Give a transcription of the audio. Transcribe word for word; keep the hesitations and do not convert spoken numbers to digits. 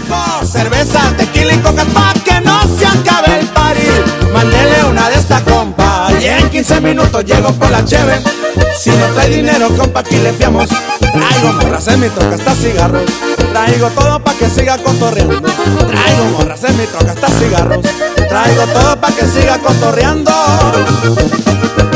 Trajo cerveza, tequila y coca pa' que no se acabe el party. Mándele una de esta compa y en quince minutos llego por la cheve. Si no trae dinero, compa, aquí le fiamos. Traigo morras en mi troca hasta cigarros. Traigo todo pa' que siga cotorreando. Traigo morras en mi troca hasta cigarros. Traigo todo pa' que siga cotorreando.